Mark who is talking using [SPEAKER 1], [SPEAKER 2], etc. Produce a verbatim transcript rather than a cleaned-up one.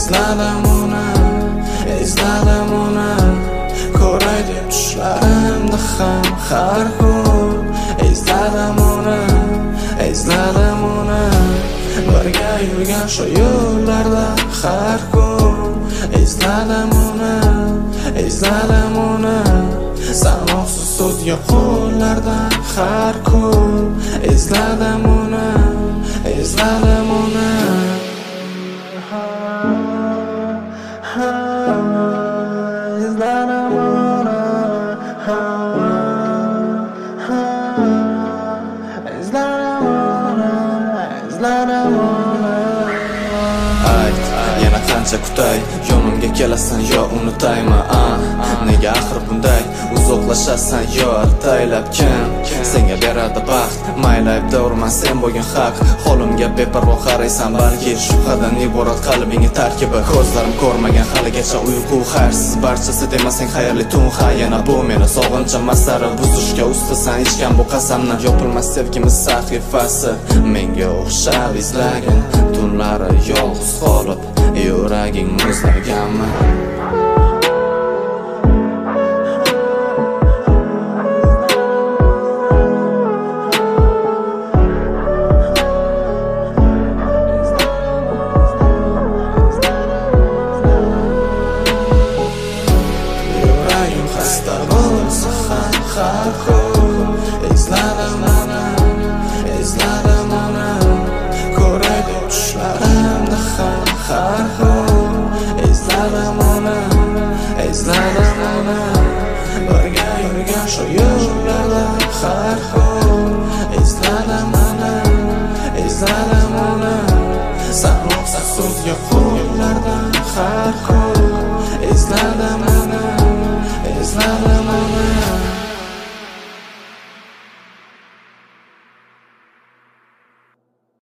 [SPEAKER 1] izladim uni, izladim uni. Ko'ray deb tushlarimda ham har kun izladim uni, izladim uni. Birga yurgan shu yo'llarda har kun izladim uni, izladim uni. Sanoqsiz so'zga qo'llardan har kun izladim uni, izladim uni. İzladim uni, izladim uni, izladim uni. Ayt, yana qancha kutay, yonimga kelasan yo unutaymi? Ah, nega axir bunday uzoqlashasan yo ataylab kim senga beradi baxt? Mayli aybdorman, sen bo'lgan haq. Holimga beparvo qaraysan, balki shubhadan iborat qalbingni tarkibi. Ko'zlarim ko'rmagan haligacha uyqu xarsiz barchasi demasang xayrli tun. Ha, yana bu meni sog'inchim masari buzishga ustasan ichgan bu qasamni. Yopilmas sevgimiz sahifasi menga o'xshab izlagin tunlari yolg'iz qolib yuraging muzlaganmi? Yuragim xasta bo'lsa ham har kun izladim uni, izladim uni. Ko'ray deb tushlarimda ham har kun izladim uni, izladim uni. Birga yurgan shu yo'llarda har kun izladim uni, izladim uni. Sanoqsiz so'zga qo'llardan har kun